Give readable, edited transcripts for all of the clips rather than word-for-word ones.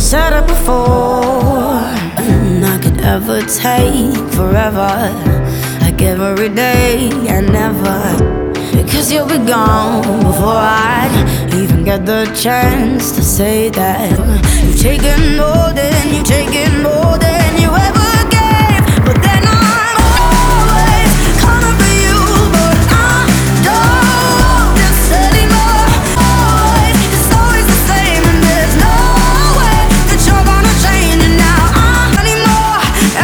said it before, I could ever take forever, like every day and never. Because you'll be gone before I'd even get the chance to say that. You've taken more than you ever gave. But then I'm always coming for you, but I don't want this anymore. It's always the same, and there's no way that you're gonna change it now. Anymore.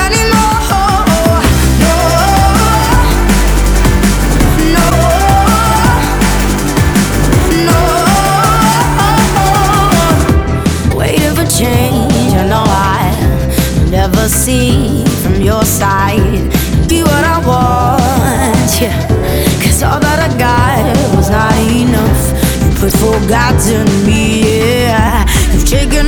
Change, I know I never see from your side. Be what I want, yeah. Cause all that I got was not enough. You put full gods in me, yeah. You've taken